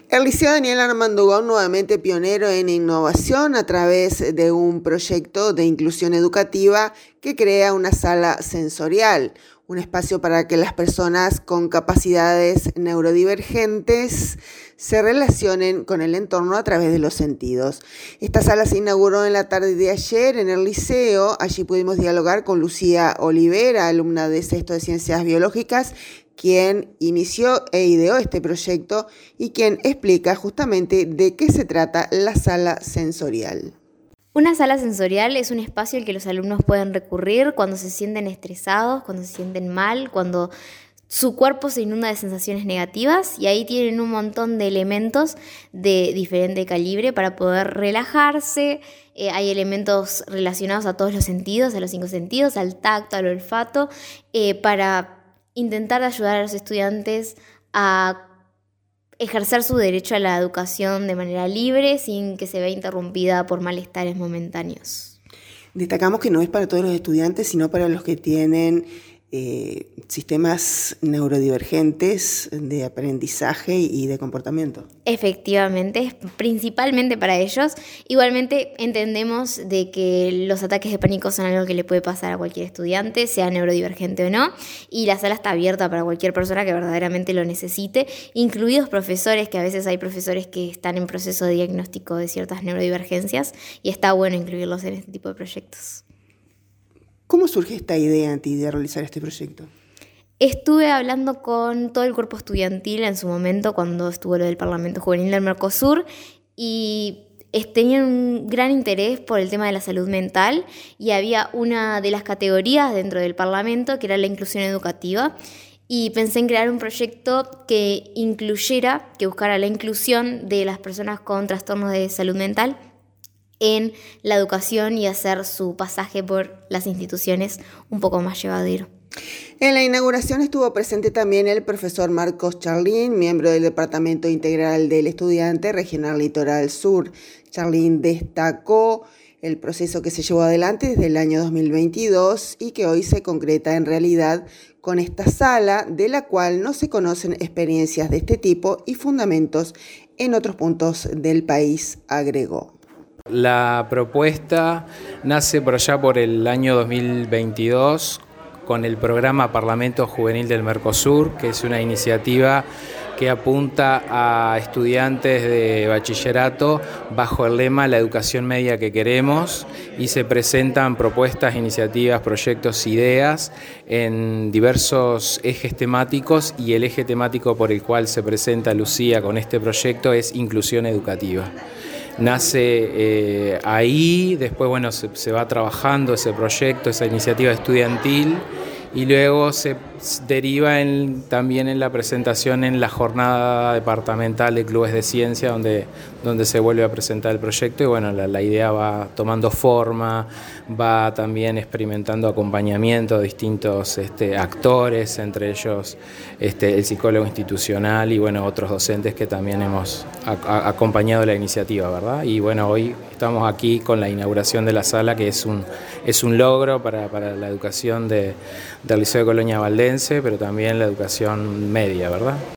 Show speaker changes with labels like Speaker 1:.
Speaker 1: El Liceo Daniel Armando Gou, nuevamente pionero en innovación a través de un proyecto de inclusión educativa que crea una sala sensorial, un espacio para que las personas con capacidades neurodivergentes se relacionen con el entorno a través de los sentidos. Esta sala se inauguró en la tarde de ayer en el liceo. Allí pudimos dialogar con Lucía Olivera, alumna de sexto de Ciencias Biológicas, quien inició e ideó este proyecto y quien explica justamente de qué se trata la sala sensorial.
Speaker 2: Una sala sensorial es un espacio al que los alumnos pueden recurrir cuando se sienten estresados, cuando se sienten mal, cuando su cuerpo se inunda de sensaciones negativas, y ahí tienen un montón de elementos de diferente calibre para poder relajarse. Hay elementos relacionados a todos los sentidos, a los 5 sentidos, al tacto, al olfato, para intentar ayudar a los estudiantes a ejercer su derecho a la educación de manera libre sin que se vea interrumpida por malestares momentáneos.
Speaker 1: Destacamos que no es para todos los estudiantes, sino para los que tienen sistemas neurodivergentes de aprendizaje y de comportamiento.
Speaker 2: Efectivamente, es principalmente para ellos. Igualmente entendemos de que los ataques de pánico son algo que le puede pasar a cualquier estudiante, sea neurodivergente o no, y la sala está abierta para cualquier persona que verdaderamente lo necesite, incluidos profesores, que a veces hay profesores que están en proceso de diagnóstico de ciertas neurodivergencias, y está bueno incluirlos en este tipo de proyectos.
Speaker 1: ¿Cómo surge esta idea en ti de realizar este proyecto?
Speaker 2: Estuve hablando con todo el cuerpo estudiantil en su momento cuando estuvo lo del Parlamento Juvenil del Mercosur, y tenían un gran interés por el tema de la salud mental, y había una de las categorías dentro del Parlamento que era la inclusión educativa, y pensé en crear un proyecto que incluyera, que buscara la inclusión de las personas con trastornos de salud mental en la educación y hacer su pasaje por las instituciones un poco más llevadero.
Speaker 1: En la inauguración estuvo presente también el profesor Marcos Charlín, miembro del Departamento Integral del Estudiante Regional Litoral Sur. Charlín destacó el proceso que se llevó adelante desde el año 2022 y que hoy se concreta en realidad con esta sala, de la cual no se conocen experiencias de este tipo y fundamentos en otros puntos del país, agregó.
Speaker 3: La propuesta nace por allá por el año 2022 con el programa Parlamento Juvenil del Mercosur, que es una iniciativa que apunta a estudiantes de bachillerato bajo el lema La educación media que queremos, y se presentan propuestas, iniciativas, proyectos, ideas en diversos ejes temáticos, y el eje temático por el cual se presenta Lucía con este proyecto es inclusión educativa. Nace ahí, después se va trabajando ese proyecto, esa iniciativa estudiantil, y luego se deriva también en la presentación en la jornada departamental de clubes de ciencia, donde se vuelve a presentar el proyecto, y la idea va tomando forma, va también experimentando acompañamiento de distintos actores, entre ellos el psicólogo institucional y otros docentes que también hemos acompañado la iniciativa, ¿verdad? Y hoy estamos aquí con la inauguración de la sala, que es un logro para la educación del Liceo de Colonia Valdense, pero también la educación media, ¿verdad?